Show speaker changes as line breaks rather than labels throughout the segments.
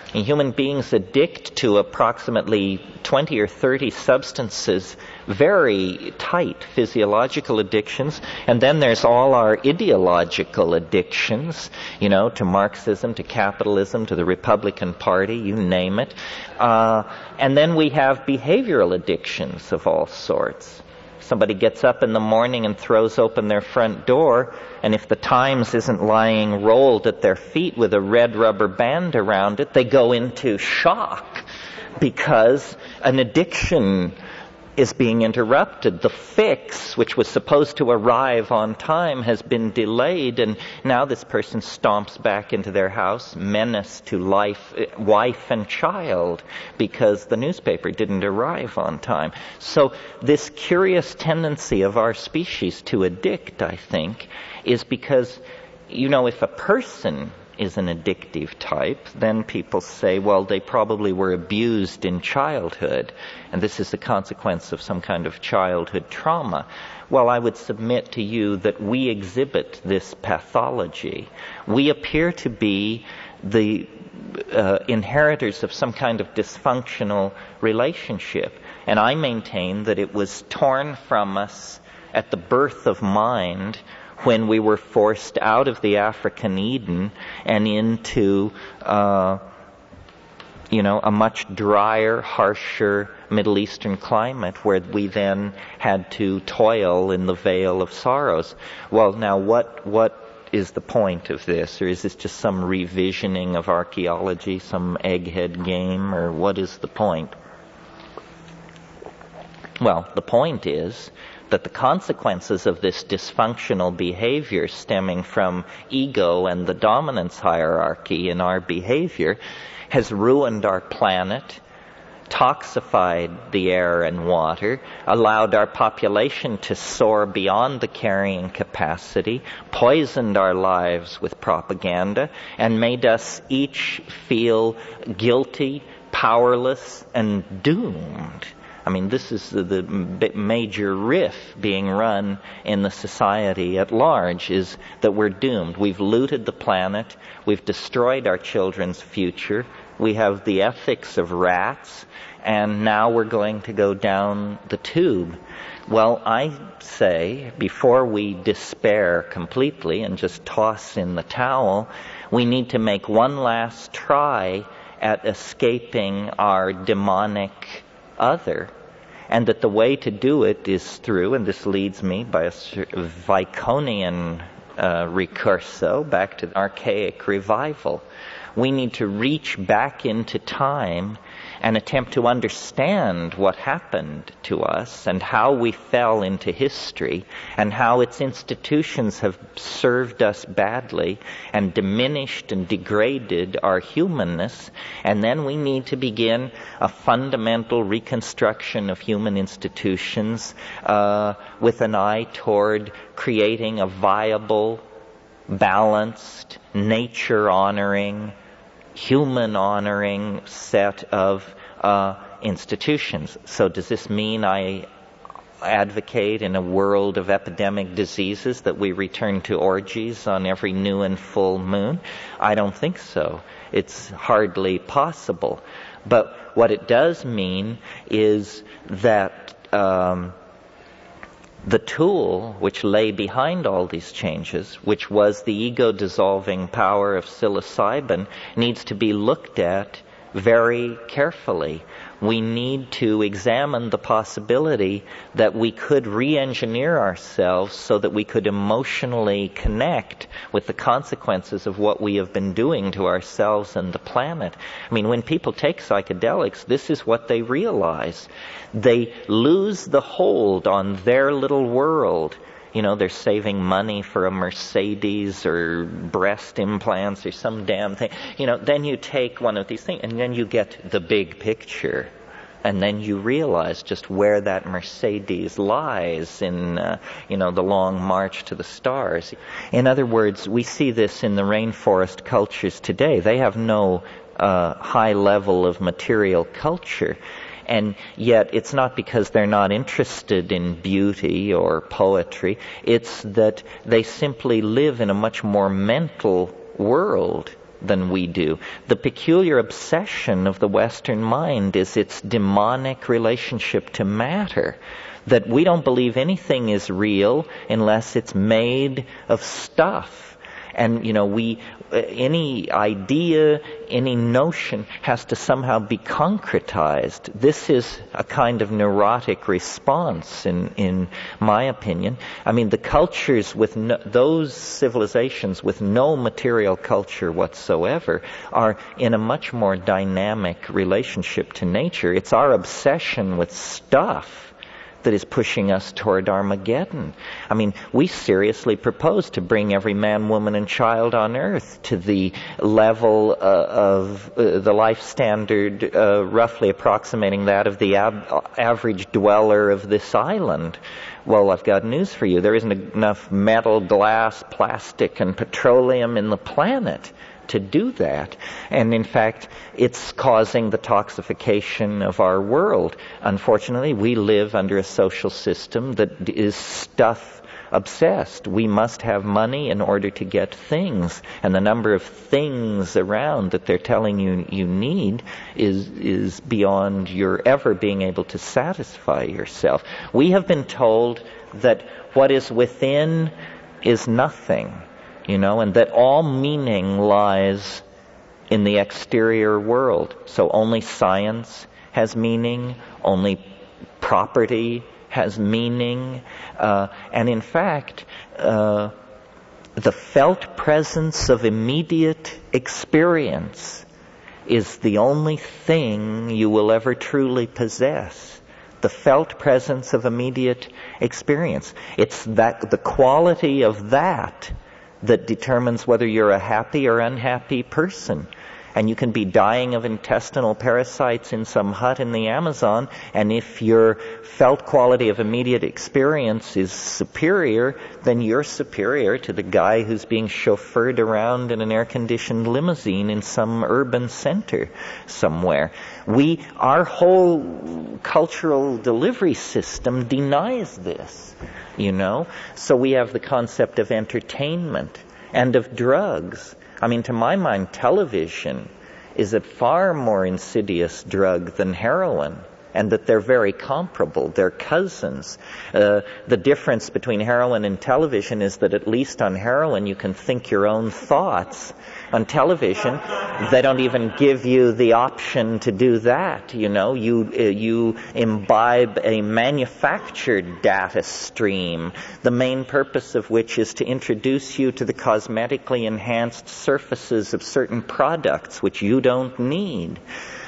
And human beings addict to approximately 20 or 30 substances, very tight physiological addictions. And then there's all our ideological addictions, to Marxism, to capitalism, to the Republican Party, you name it. And then we have behavioral addictions of all sorts. Somebody gets up in the morning and throws open their front door, and if the Times isn't lying rolled at their feet with a red rubber band around it, they go into shock because an addiction is being interrupted. The fix, which was supposed to arrive on time, has been delayed, and now this person stomps back into their house, menace to wife and child, because the newspaper didn't arrive on time. So this curious tendency of our species to addict, I think, is because, if a person is an addictive type, then people say, well, they probably were abused in childhood, and this is the consequence of some kind of childhood trauma. Well, I would submit to you that we exhibit this pathology. We appear to be the inheritors of some kind of dysfunctional relationship, and I maintain that it was torn from us at the birth of mind, when we were forced out of the African Eden and into, a much drier, harsher Middle Eastern climate, where we then had to toil in the vale of sorrows. Well, now what is the point of this? Or is this just some revisioning of archaeology, some egghead game, or what is the point? Well, the point is that the consequences of this dysfunctional behavior stemming from ego and the dominance hierarchy in our behavior has ruined our planet, toxified the air and water, allowed our population to soar beyond the carrying capacity, poisoned our lives with propaganda, and made us each feel guilty, powerless, and doomed. I mean, this is the major riff being run in the society at large, is that we're doomed. We've looted the planet. We've destroyed our children's future. We have the ethics of rats, and now we're going to go down the tube. Well, I say, before we despair completely and just toss in the towel, we need to make one last try at escaping our demonic other, and that the way to do it is through, and this leads me by a Viconian recurso back to archaic revival. We need to reach back into time and attempt to understand what happened to us and how we fell into history and how its institutions have served us badly and diminished and degraded our humanness. And then we need to begin a fundamental reconstruction of human institutions with an eye toward creating a viable, balanced, nature-honoring, human-honoring set of institutions. So does this mean I advocate in a world of epidemic diseases that we return to orgies on every new and full moon? I don't think so. It's hardly possible. But what it does mean is that the tool which lay behind all these changes, which was the ego-dissolving power of psilocybin, needs to be looked at very carefully. We need to examine the possibility that we could re-engineer ourselves so that we could emotionally connect with the consequences of what we have been doing to ourselves and the planet. I mean, when people take psychedelics, this is what they realize. They lose the hold on their little world. You know, they're saving money for a Mercedes or breast implants or some damn thing. You know, then you take one of these things and then you get the big picture. And then you realize just where that Mercedes lies in, the long march to the stars. In other words, we see this in the rainforest cultures today. They have no high level of material culture. And yet it's not because they're not interested in beauty or poetry. It's that they simply live in a much more mental world than we do. The peculiar obsession of the Western mind is its demonic relationship to matter, that we don't believe anything is real unless it's made of stuff. And, any idea, any notion has to somehow be concretized. This is a kind of neurotic response, in my opinion. I mean, the cultures with those civilizations with no material culture whatsoever are in a much more dynamic relationship to nature. It's our obsession with stuff that is pushing us toward Armageddon. I mean, we seriously propose to bring every man, woman, and child on earth to the level of the life standard roughly approximating that of the average dweller of this island. Well, I've got news for you. There isn't enough metal, glass, plastic, and petroleum in the planet to do that. And in fact, it's causing the toxification of our world. Unfortunately, we live under a social system that is stuff obsessed. We must have money in order to get things. And the number of things around that they're telling you need is beyond your ever being able to satisfy yourself. We have been told that what is within is nothing. And that all meaning lies in the exterior world. So only science has meaning, only property has meaning, and in fact, the felt presence of immediate experience is the only thing you will ever truly possess. The felt presence of immediate experience. It's the quality of that determines whether you're a happy or unhappy person. And you can be dying of intestinal parasites in some hut in the Amazon, and if your felt quality of immediate experience is superior, then you're superior to the guy who's being chauffeured around in an air-conditioned limousine in some urban center somewhere. Our whole cultural delivery system denies this. So we have the concept of entertainment and of drugs. I mean, to my mind, television is a far more insidious drug than heroin, and that they're very comparable. They're cousins. The difference between heroin and television is that at least on heroin you can think your own thoughts. On television, they don't even give you the option to do that. You imbibe a manufactured data stream, the main purpose of which is to introduce you to the cosmetically enhanced surfaces of certain products which you don't need.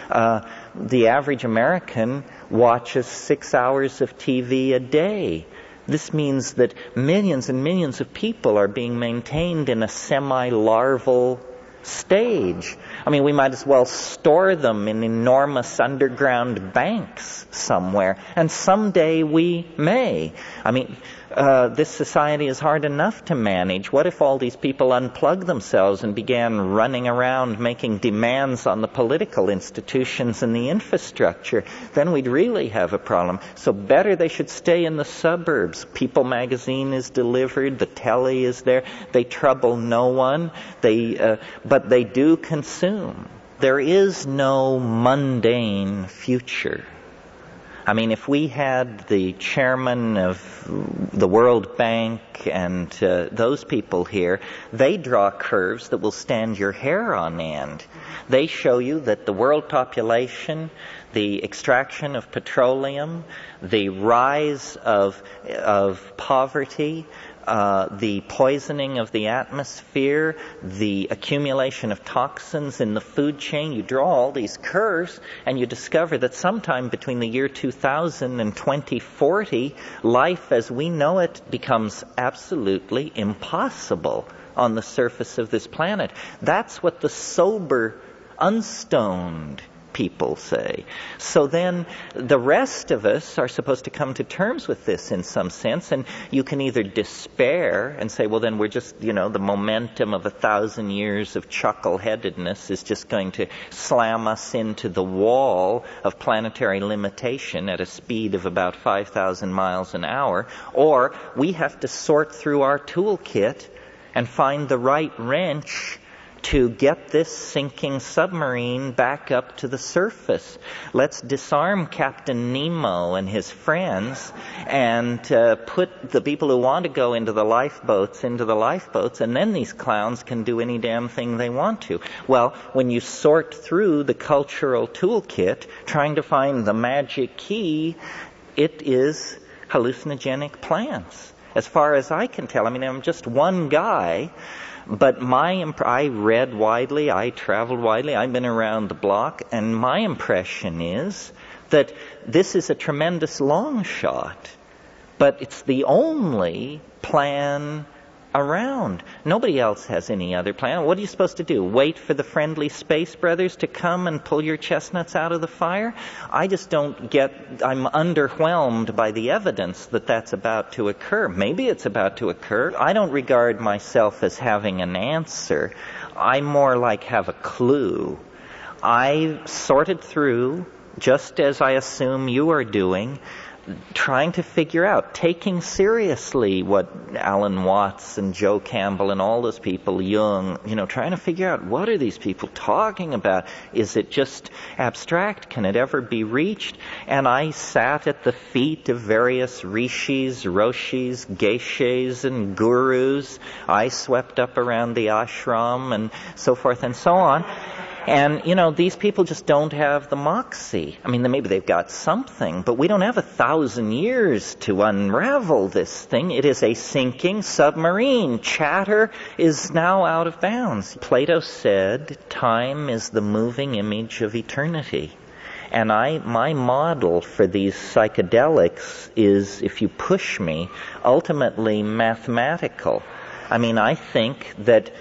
The average American watches 6 hours of TV a day. This means that millions and millions of people are being maintained in a semi-larval stage. I mean, we might as well store them in enormous underground banks somewhere, and someday we may. I mean, this society is hard enough to manage. What if all these people unplugged themselves and began running around making demands on the political institutions and the infrastructure? Then we'd really have a problem. So better they should stay in the suburbs. People magazine is delivered. The telly is there. They trouble no one. But they do consume. There is no mundane future. I mean, if we had the chairman of the World Bank and those people here, they draw curves that will stand your hair on end. They show you that the world population, the extraction of petroleum, the rise of poverty, the poisoning of the atmosphere, the accumulation of toxins in the food chain. You draw all these curves and you discover that sometime between the year 2000 and 2040, life as we know it becomes absolutely impossible on the surface of this planet. That's what the sober, unstoned people say. So then the rest of us are supposed to come to terms with this in some sense, and you can either despair and say, well, then we're just, the momentum of 1,000 years of chuckle-headedness is just going to slam us into the wall of planetary limitation at a speed of about 5,000 miles an hour, or we have to sort through our toolkit and find the right wrench to get this sinking submarine back up to the surface. Let's disarm Captain Nemo and his friends and put the people who want to go into the lifeboats, and then these clowns can do any damn thing they want to. Well, when you sort through the cultural toolkit, trying to find the magic key, it is hallucinogenic plants. As far as I can tell, I mean, I'm just one guy, but I read widely, I traveled widely, I've been around the block, and my impression is that this is a tremendous long shot, but it's the only plan around. Nobody else has any other plan. What are you supposed to do? Wait for the friendly space brothers to come and pull your chestnuts out of the fire? I just don't get, I'm underwhelmed by the evidence that that's about to occur. Maybe it's about to occur. I don't regard myself as having an answer. I more like have a clue. I sorted through, just as I assume you are doing, trying to figure out, taking seriously what Alan Watts and Joe Campbell and all those people, Jung, trying to figure out, what are these people talking about? Is it just abstract? Can it ever be reached? And I sat at the feet of various rishis, roshis, geishas, and gurus. I swept up around the ashram and so forth and so on. And, these people just don't have the moxie. I mean, maybe they've got something, but we don't have 1,000 years to unravel this thing. It is a sinking submarine. Chatter is now out of bounds. Plato said, time is the moving image of eternity. And my model for these psychedelics is, if you push me, ultimately mathematical. I mean, I think that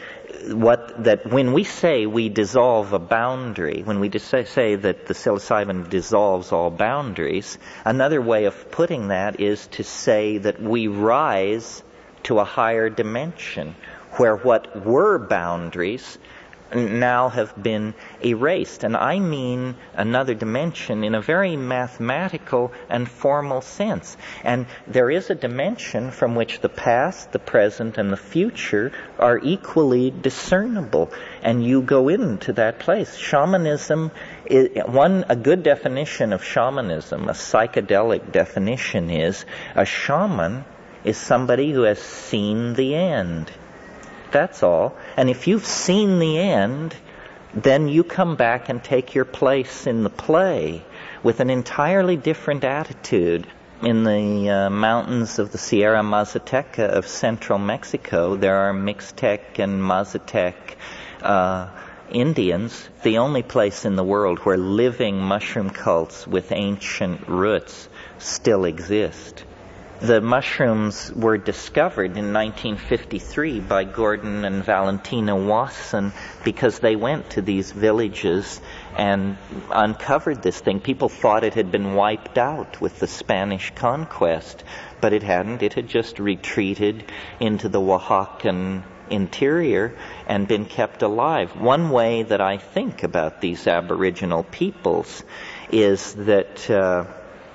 when we say we dissolve a boundary, when we say that the psilocybin dissolves all boundaries, another way of putting that is to say that we rise to a higher dimension, where what were boundaries now have been erased. And I mean another dimension in a very mathematical and formal sense. And there is a dimension from which the past, the present, and the future are equally discernible. And you go into that place. Shamanism, a good definition of shamanism, a psychedelic definition is, a shaman is somebody who has seen the end. That's all. And if you've seen the end, then you come back and take your place in the play with an entirely different attitude. In the mountains of the Sierra Mazateca of central Mexico, there are Mixtec and Mazatec Indians, the only place in the world where living mushroom cults with ancient roots still exist. The mushrooms were discovered in 1953 by Gordon and Valentina Wasson because they went to these villages and uncovered this thing. People thought it had been wiped out with the Spanish conquest, but it hadn't. It had just retreated into the Oaxacan interior and been kept alive. One way that I think about these Aboriginal peoples is that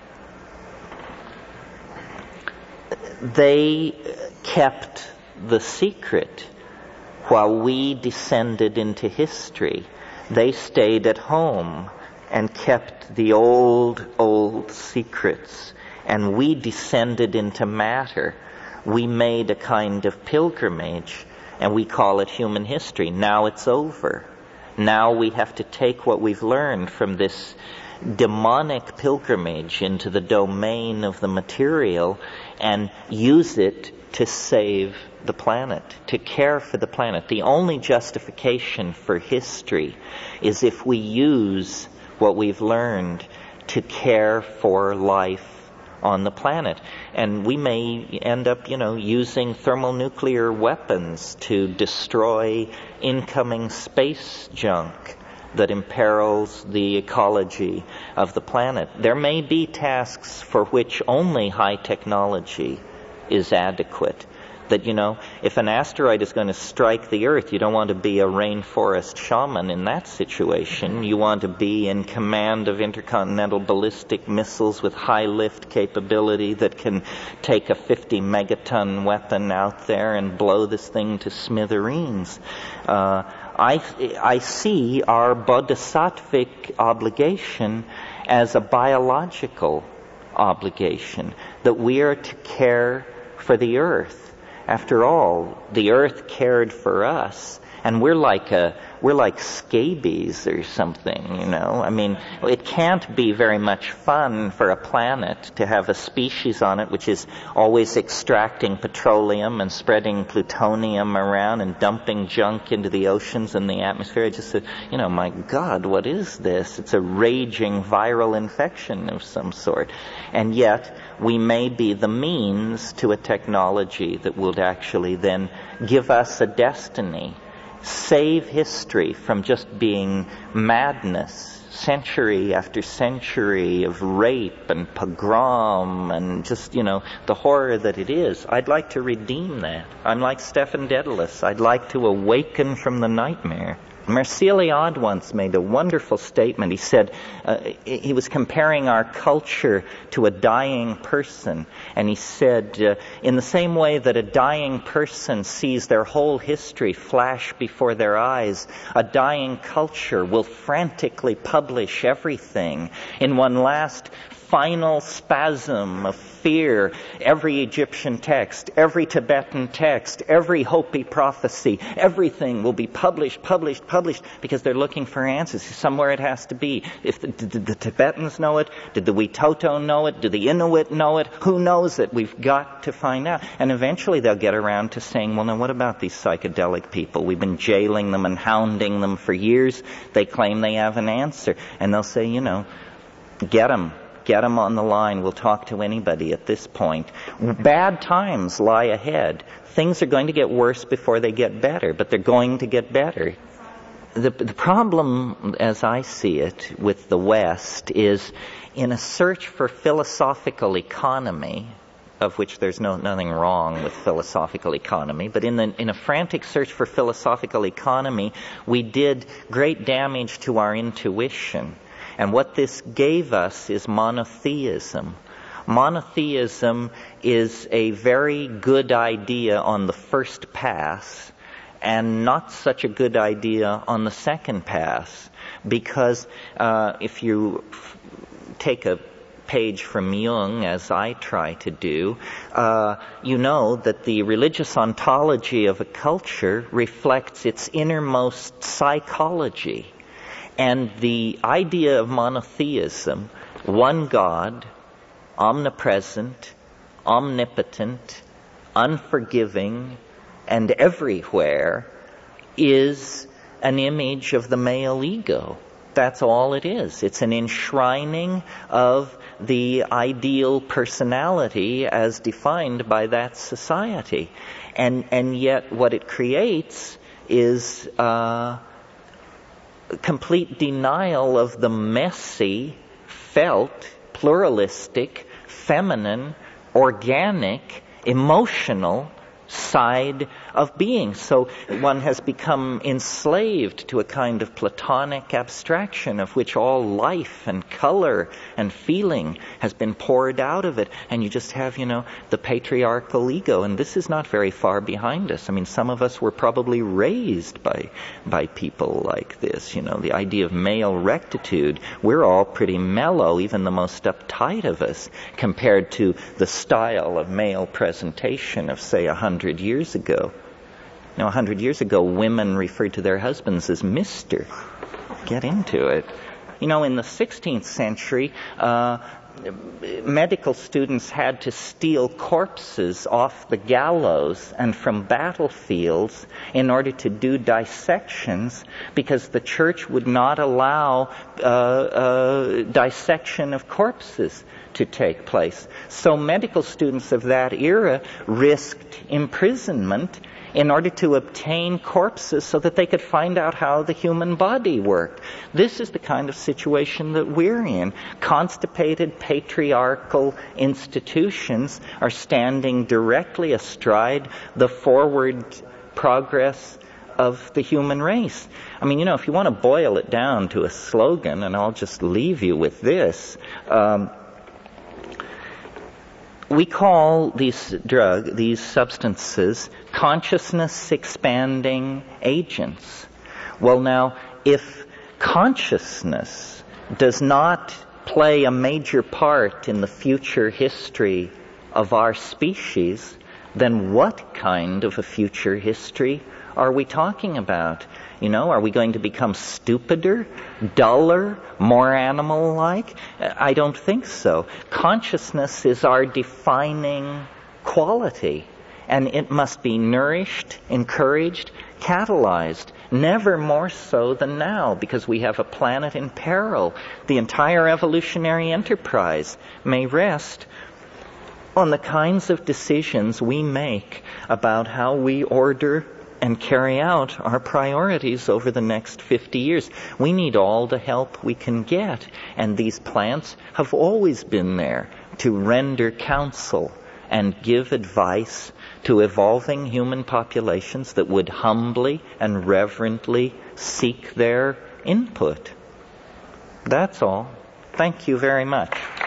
they kept the secret while we descended into history. They stayed at home and kept the old secrets, and we descended into matter. We made a kind of pilgrimage, and we call it human history. Now it's over. Now we have to take what we've learned from this demonic pilgrimage into the domain of the material and use it to save the planet, to care for the planet. The only justification for history is if we use what we've learned to care for life on the planet. And we may end up, using thermonuclear weapons to destroy incoming space junk that imperils the ecology of the planet. There may be tasks for which only high technology is adequate. That, if an asteroid is going to strike the Earth, you don't want to be a rainforest shaman in that situation. You want to be in command of intercontinental ballistic missiles with high lift capability that can take a 50 megaton weapon out there and blow this thing to smithereens. I see our bodhisattvic obligation as a biological obligation, that we are to care for the earth. After all, the earth cared for us, and we're like scabies or something, you know. I mean, it can't be very much fun for a planet to have a species on it which is always extracting petroleum and spreading plutonium around and dumping junk into the oceans and the atmosphere. I just said, you know, my God, what is this? It's a raging viral infection of some sort. And yet, we may be the means to a technology that would actually then give us a destiny, save history from just being madness, century after century of rape and pogrom and just, you know, the horror that it is. I'd like to redeem that. I'm like Stephen Dedalus. I'd like to awaken from the nightmare. Mircea Eliade once made a wonderful statement. He said, he was comparing our culture to a dying person. And he said, in the same way that a dying person sees their whole history flash before their eyes, a dying culture will frantically publish everything in one last final spasm of fear. Every Egyptian text, every Tibetan text, every Hopi prophecy, everything will be published, because they're looking for answers. Somewhere it has to be. Did the Tibetans know it? Did the Witoto know it? Did the Inuit know it? Who knows it? We've got to find out. And eventually they'll get around to saying, well, now what about these psychedelic people? We've been jailing them and hounding them for years. They claim they have an answer. And they'll say, you know, get them. Get them on the line. We'll talk to anybody at this point. Bad times lie ahead. Things are going to get worse before they get better, but they're going to get better. The problem, as I see it, with the West is in a search for philosophical economy, of which there's nothing wrong with philosophical economy, but in a frantic search for philosophical economy, we did great damage to our intuition. And what this gave us is monotheism. Monotheism is a very good idea on the first pass, and not such a good idea on the second pass. Because if you take a page from Jung, as I try to do, you know that the religious ontology of a culture reflects its innermost psychology. And the idea of monotheism, one God, omnipresent, omnipotent, unforgiving, and everywhere, is an image of the male ego. That's all it is. It's an enshrining of the ideal personality as defined by that society. And yet what it creates is complete denial of the messy, felt, pluralistic, feminine, organic, emotional side of being. So one has become enslaved to a kind of Platonic abstraction of which all life and color and feeling has been poured out of it. And you just have, you know, the patriarchal ego. And this is not very far behind us. I mean, some of us were probably raised by people like this. You know, the idea of male rectitude. We're all pretty mellow, even the most uptight of us, compared to the style of male presentation of, say, 100 years ago. Now, 100 years ago, women referred to their husbands as Mr. Get into it. You know, in the 16th century, medical students had to steal corpses off the gallows and from battlefields in order to do dissections, because the church would not allow dissection of corpses to take place. So medical students of that era risked imprisonment in order to obtain corpses so that they could find out how the human body worked. This is the kind of situation that we're in. Constipated patriarchal institutions are standing directly astride the forward progress of the human race. I mean, you know, if you want to boil it down to a slogan, and I'll just leave you with this, we call these substances, consciousness-expanding agents. Well, now, if consciousness does not play a major part in the future history of our species, then what kind of a future history are we talking about? Are we going to become stupider, duller, more animal-like? I don't think so. Consciousness is our defining quality, and it must be nourished, encouraged, catalyzed, never more so than now, because we have a planet in peril. The entire evolutionary enterprise may rest on the kinds of decisions we make about how we order and carry out our priorities over the next 50 years. We need all the help we can get, and these plants have always been there to render counsel and give advice to evolving human populations that would humbly and reverently seek their input. That's all. Thank you very much.